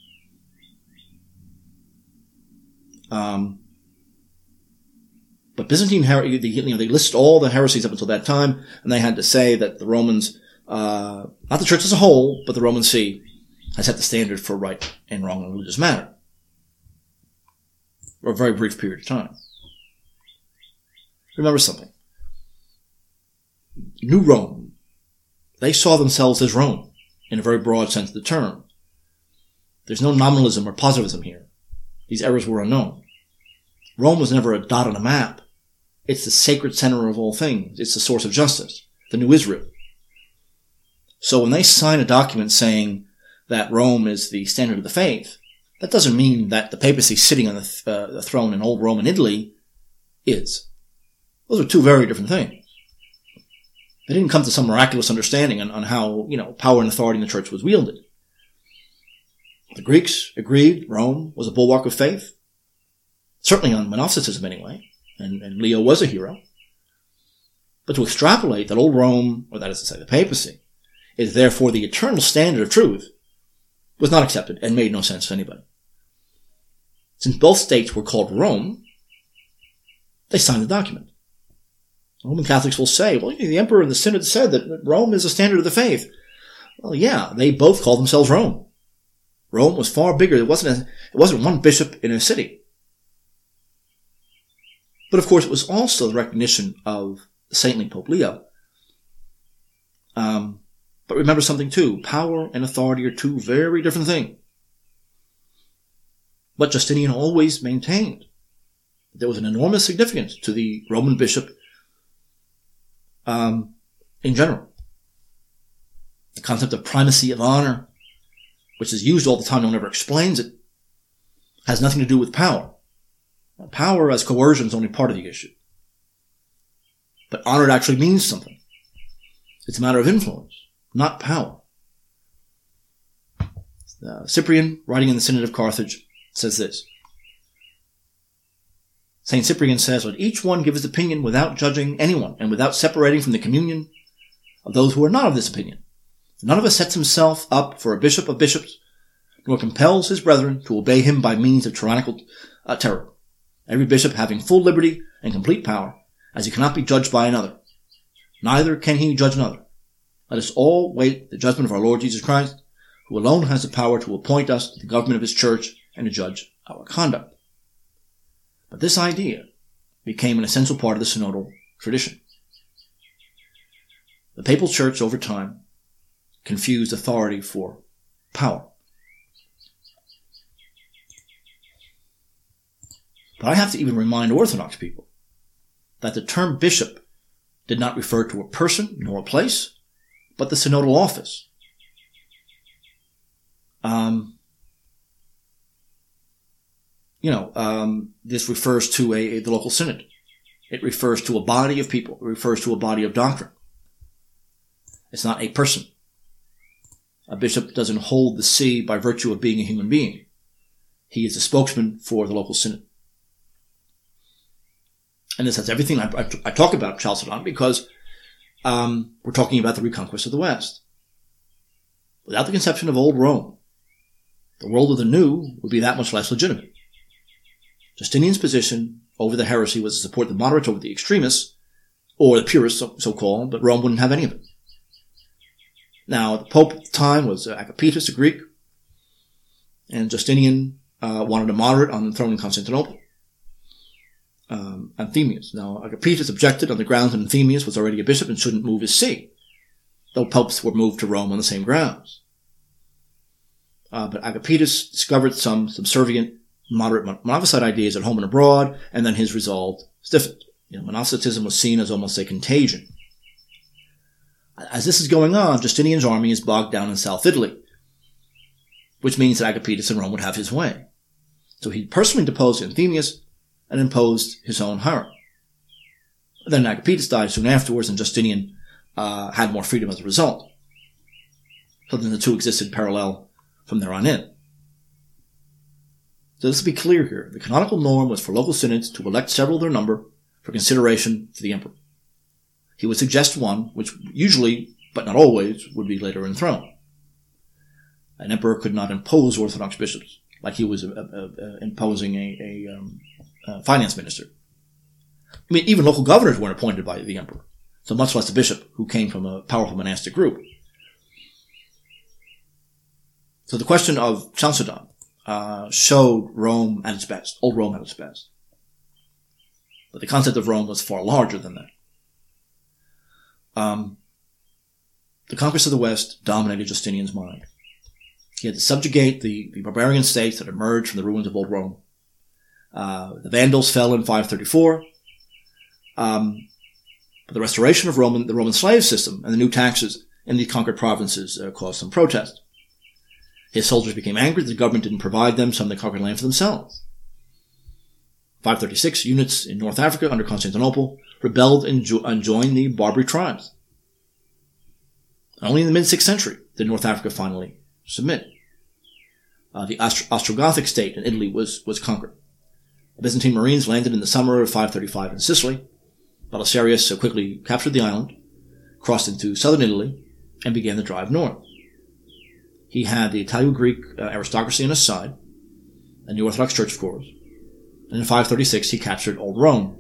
But Byzantine they list all the heresies up until that time, and they had to say that the Romans, not the church as a whole, but the Roman See, has set the standard for right and wrong in a religious matter. For a very brief period of time. Remember something. New Rome, they saw themselves as Rome, in a very broad sense of the term. There's no nominalism or positivism here. These errors were unknown. Rome was never a dot on a map. It's the sacred center of all things. It's the source of justice, the new Israel. So when they sign a document saying that Rome is the standard of the faith, that doesn't mean that the papacy sitting on the throne in old Rome and Italy is. Those are two very different things. They didn't come to some miraculous understanding on how, power and authority in the church was wielded. The Greeks agreed Rome was a bulwark of faith, certainly on monasticism anyway, and Leo was a hero. But to extrapolate that old Rome, or that is to say the papacy, is therefore the eternal standard of truth, was not accepted and made no sense to anybody. Since both states were called Rome, they signed the document. Roman Catholics will say, well, the emperor and the synod said that Rome is the standard of the faith. Well, yeah, they both called themselves Rome. Rome was far bigger. It wasn't one bishop in a city. But of course, it was also the recognition of the saintly Pope Leo. But remember something too. Power and authority are two very different things. But Justinian always maintained that there was an enormous significance to the Roman bishop in general. The concept of primacy of honor, which is used all the time, no one ever explains it, has nothing to do with power. Power as coercion is only part of the issue. But honor actually means something. It's a matter of influence, not power. Cyprian, writing in the Synod of Carthage, says this. St. Cyprian says, "Let each one give his opinion without judging anyone and without separating from the communion of those who are not of this opinion. None of us sets himself up for a bishop of bishops, nor compels his brethren to obey him by means of tyrannical terror. Every bishop having full liberty and complete power, as he cannot be judged by another. Neither can he judge another. Let us all wait the judgment of our Lord Jesus Christ, who alone has the power to appoint us to the government of his church and to judge our conduct." But this idea became an essential part of the synodal tradition. The papal church, over time, confused authority for power. But I have to even remind Orthodox people that the term bishop did not refer to a person nor a place, but the synodal office. This refers to the local synod. It refers to a body of people. It refers to a body of doctrine. It's not a person. A bishop doesn't hold the see by virtue of being a human being. He is a spokesman for the local synod. And this has everything I talk about Chalcedon because we're talking about the reconquest of the West. Without the conception of old Rome, the world of the new would be that much less legitimate. Justinian's position over the heresy was to support the moderates over the extremists, or the purists, so-called, but Rome wouldn't have any of it. Now, the Pope at the time was Agapetus, a Greek, and Justinian wanted a moderate on the throne in Constantinople, Anthemius. Now, Agapetus objected on the grounds that Anthemius was already a bishop and shouldn't move his see, though popes were moved to Rome on the same grounds. But Agapetus discovered some subservient, moderate Monophysite ideas at home and abroad, and then his resolve stiffened. Monophysitism was seen as almost a contagion. As this is going on, Justinian's army is bogged down in South Italy, which means that Agapetus in Rome would have his way. So he personally deposed Anthemius and imposed his own hierarchy. Then Agapetus died soon afterwards, and Justinian had more freedom as a result. So then the two existed parallel from there on in. So let's be clear here. The canonical norm was for local synods to elect several of their number for consideration for the emperor. He would suggest one, which usually, but not always, would be later enthroned. An emperor could not impose Orthodox bishops like he was imposing a finance minister. I mean, even local governors weren't appointed by the emperor, so much less a bishop who came from a powerful monastic group. So the question of Chalcedon showed Rome at its best, old Rome at its best. But the concept of Rome was far larger than that. The conquest of the West dominated Justinian's mind. He had to subjugate the barbarian states that emerged from the ruins of old Rome. The Vandals fell in 534. But the restoration of the Roman slave system and the new taxes in the conquered provinces caused some protest. His soldiers became angry that the government didn't provide them some of the conquered land for themselves. 536 units in North Africa under Constantinople rebelled and joined the Barbary tribes. Only in the mid-6th century did North Africa finally submit. The Ostrogothic state in Italy was conquered. The Byzantine Marines landed in the summer of 535 in Sicily. Belisarius quickly captured the island, crossed into southern Italy, and began the drive north. He had the Italo-Greek aristocracy on his side, and the Orthodox Church, of course. And in 536, he captured Old Rome.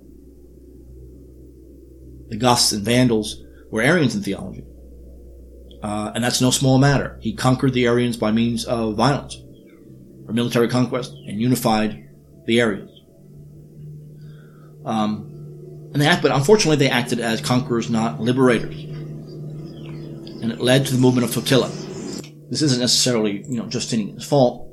The Goths and Vandals were Arians in theology. And that's no small matter. He conquered the Arians by means of violence, or military conquest, and unified the Arians. But unfortunately, they acted as conquerors, not liberators. And it led to the movement of Totila. This isn't necessarily, Justinian's fault.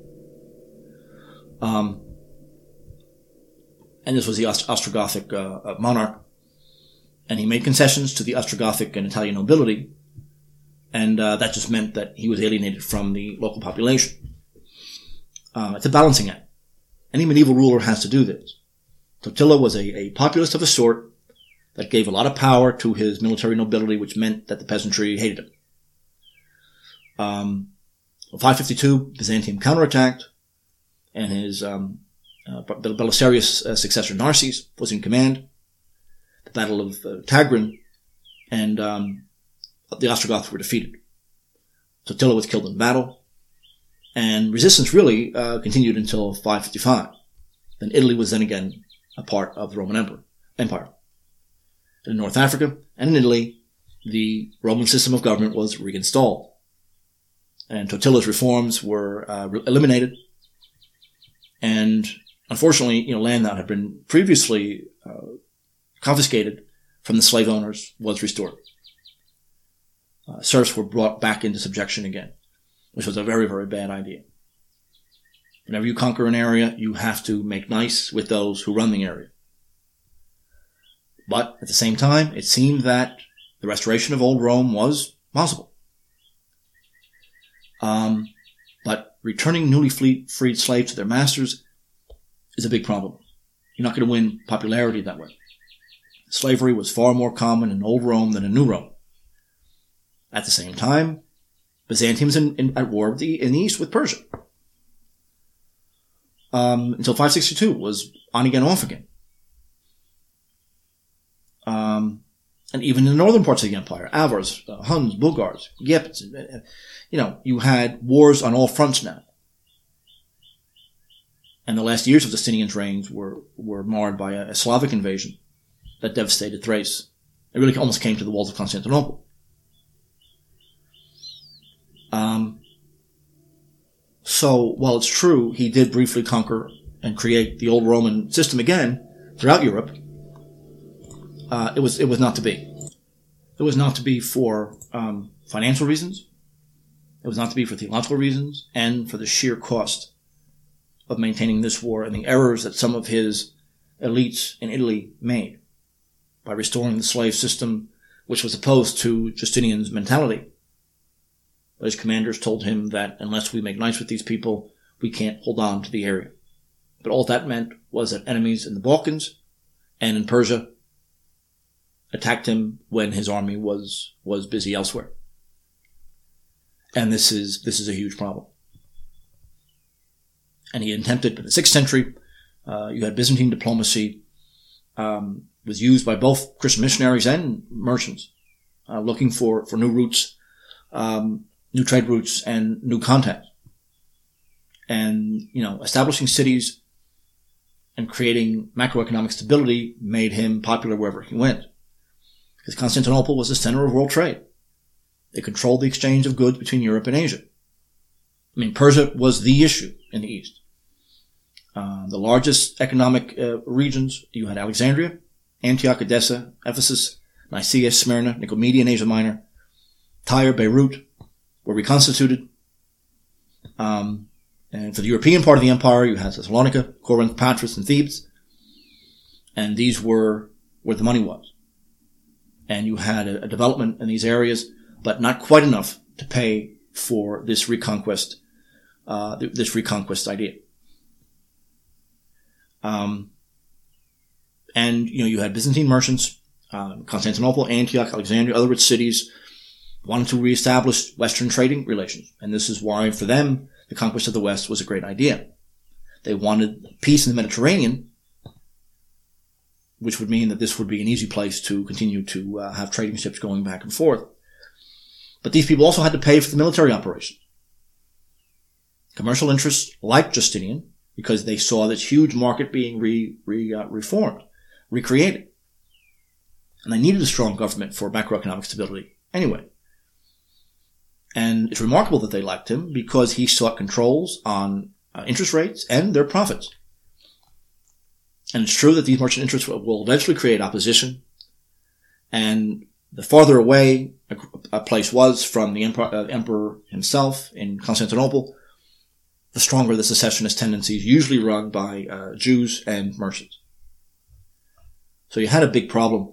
And this was the Ostrogothic monarch. And he made concessions to the Ostrogothic and Italian nobility. And that just meant that he was alienated from the local population. It's a balancing act. Any medieval ruler has to do this. Totila was a populist of a sort that gave a lot of power to his military nobility, which meant that the peasantry hated him. 552, Byzantium counterattacked, and his Belisarius' successor Narses was in command. The Battle of Tagrin, and the Ostrogoths were defeated. Totila was killed in battle, and resistance really continued until 555. Then Italy was then again a part of the Roman Empire. In North Africa and in Italy, the Roman system of government was reinstalled, and Totila's reforms were eliminated. And unfortunately, land that had been previously confiscated from the slave owners was restored. Serfs were brought back into subjection again, which was a very, very bad idea. Whenever you conquer an area, you have to make nice with those who run the area. But at the same time, it seemed that the restoration of old Rome was possible. But returning newly freed slaves to their masters is a big problem. You're not going to win popularity that way. Slavery was far more common in old Rome than in New Rome. At the same time, Byzantium's at war in the east with Persia. Until 562 was on again, off again. And even in the northern parts of the empire, Avars, Huns, Bulgars, Gepids, you had wars on all fronts now. And the last years of Justinian's reigns were marred by a Slavic invasion that devastated Thrace. It really almost came to the walls of Constantinople. So while it's true he did briefly conquer and create the old Roman system again throughout Europe, it was not to be. It was not to be for financial reasons. It was not to be for theological reasons, and for the sheer cost of maintaining this war and the errors that some of his elites in Italy made by restoring the slave system, which was opposed to Justinian's mentality. But his commanders told him that unless we make nice with these people, we can't hold on to the area. But all that meant was that enemies in the Balkans and in Persia attacked him when his army was busy elsewhere. And this is a huge problem. And he attempted in the 6th century, you had Byzantine diplomacy, was used by both Christian missionaries and merchants, looking for new routes, new trade routes and new contacts. And, establishing cities and creating macroeconomic stability made him popular wherever he went. Because Constantinople was the center of world trade. They controlled the exchange of goods between Europe and Asia. Persia was the issue in the East. The largest economic regions, you had Alexandria, Antioch, Edessa, Ephesus, Nicaea, Smyrna, Nicomedia in Asia Minor, Tyre, Beirut were reconstituted. And for the European part of the empire, you had Thessalonica, Corinth, Patras, and Thebes. And these were where the money was. And you had a development in these areas, but not quite enough to pay for this reconquest idea. And you had Byzantine merchants, Constantinople, Antioch, Alexandria, other rich cities wanted to reestablish Western trading relations. And this is why, for them, the conquest of the West was a great idea. They wanted peace in the Mediterranean, which would mean that this would be an easy place to continue to have trading ships going back and forth. But these people also had to pay for the military operation. Commercial interests liked Justinian because they saw this huge market being reformed, recreated. And they needed a strong government for macroeconomic stability anyway. And it's remarkable that they liked him because he sought controls on interest rates and their profits. And it's true that these merchant interests will eventually create opposition. And the farther away a place was from the emperor himself in Constantinople, the stronger the secessionist tendencies usually run by Jews and merchants. So you had a big problem.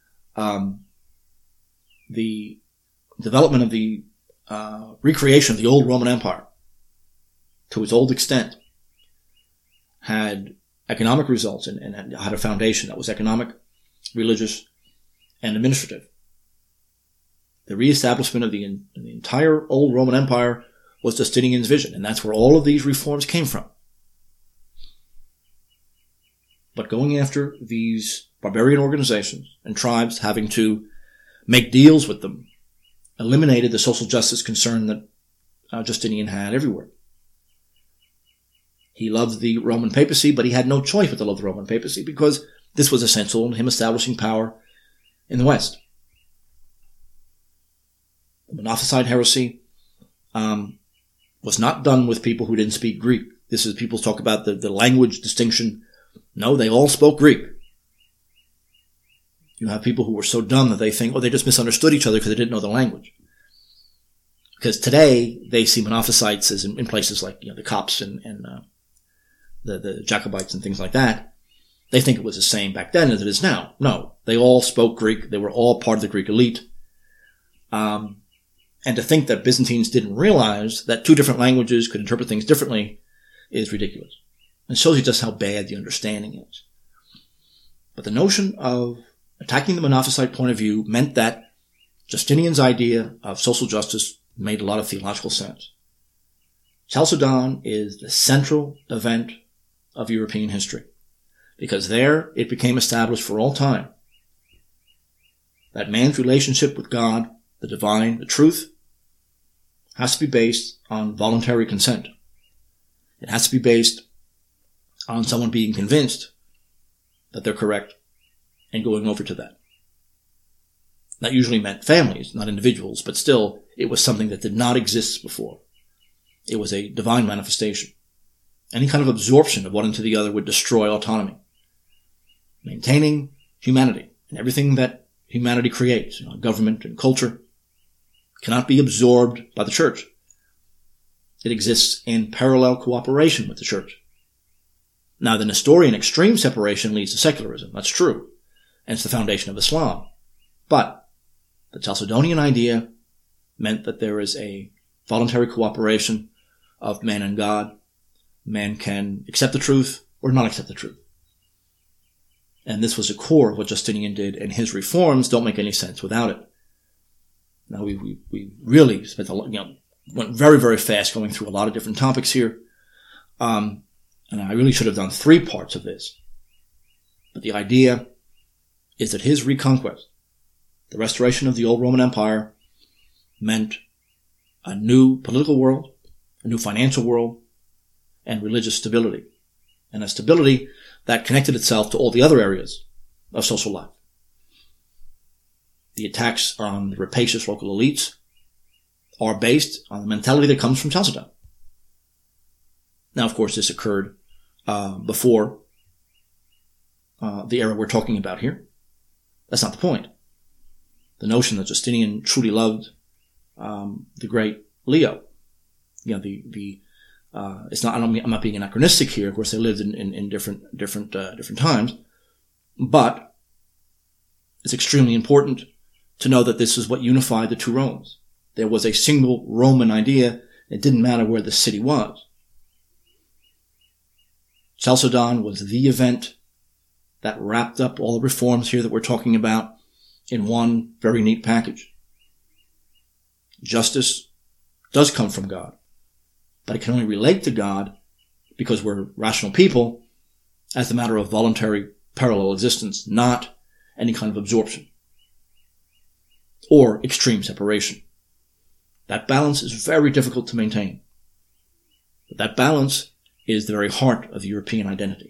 The development of the recreation of the old Roman Empire to its old extent had economic results and had a foundation that was economic, religious, and administrative. The reestablishment of the entire old Roman Empire was Justinian's vision, and that's where all of these reforms came from. But going after these barbarian organizations and tribes, having to make deals with them, eliminated the social justice concern that Justinian had everywhere. He loved the Roman papacy, but he had no choice but to love the Roman papacy because this was essential in him establishing power in the West. The Monophysite heresy was not done with people who didn't speak Greek. This is, people talk about the language distinction. No, they all spoke Greek. You have people who were so dumb that they think, they just misunderstood each other because they didn't know the language. Because today, they see Monophysites as in places like, the Copts and the Jacobites and things like that. They think it was the same back then as it is now. No, they all spoke Greek. They were all part of the Greek elite. And to think that Byzantines didn't realize that two different languages could interpret things differently is ridiculous. It shows you just how bad the understanding is. But the notion of attacking the Monophysite point of view meant that Justinian's idea of social justice made a lot of theological sense. Chalcedon is the central event of European history, because there it became established for all time that man's relationship with God, the divine, the truth, has to be based on voluntary consent. It has to be based on someone being convinced that they're correct and going over to that. That usually meant families, not individuals, but still, it was something that did not exist before. It was a divine manifestation. Any kind of absorption of one into the other would destroy autonomy. Maintaining humanity and everything that humanity creates, government and culture, cannot be absorbed by the church. It exists in parallel cooperation with the church. Now, the Nestorian extreme separation leads to secularism. That's true. And it's the foundation of Islam. But the Chalcedonian idea meant that there is a voluntary cooperation of man and God. Man can accept the truth or not accept the truth. And this was the core of what Justinian did, and his reforms don't make any sense without it. Now, we really spent went very, very fast going through a lot of different topics here. And I really should have done 3 parts of this. But the idea is that his reconquest, the restoration of the old Roman Empire, meant a new political world, a new financial world, and religious stability. And a stability that connected itself to all the other areas of social life. The attacks on the rapacious local elites are based on the mentality that comes from Chalcedon. Now, of course, this occurred before the era we're talking about here. That's not the point. The notion that Justinian truly loved the great Leo. It's not. I'm not being anachronistic here. Of course, they lived in different times, but it's extremely important to know that this is what unified the two Romes. There was a single Roman idea. It didn't matter where the city was. Chalcedon was the event that wrapped up all the reforms here that we're talking about in one very neat package. Justice does come from God, but it can only relate to God because we're rational people as a matter of voluntary parallel existence, not any kind of absorption or extreme separation. That balance is very difficult to maintain. But that balance is the very heart of the European identity.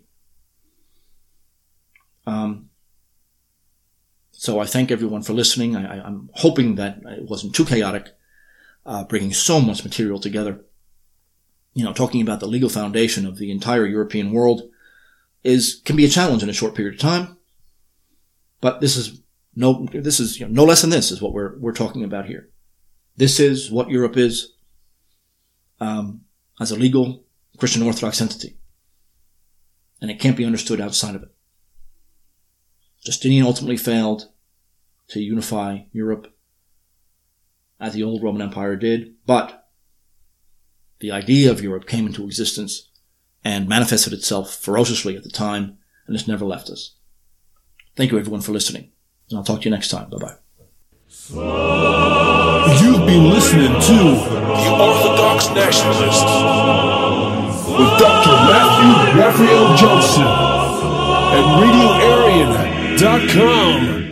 So I thank everyone for listening. I'm hoping that it wasn't too chaotic, bringing so much material together. Talking about the legal foundation of the entire European world can be a challenge in a short period of time. But this is no less than this is what we're talking about here. This is what Europe is, as a legal Christian Orthodox entity. And it can't be understood outside of it. Justinian ultimately failed to unify Europe as the old Roman Empire did, but the idea of Europe came into existence and manifested itself ferociously at the time, and it's never left us. Thank you, everyone, for listening. And I'll talk to you next time. Bye-bye. You've been listening to The Orthodox Nationalist with Dr. Matthew Raphael Johnson at RadioArian.com.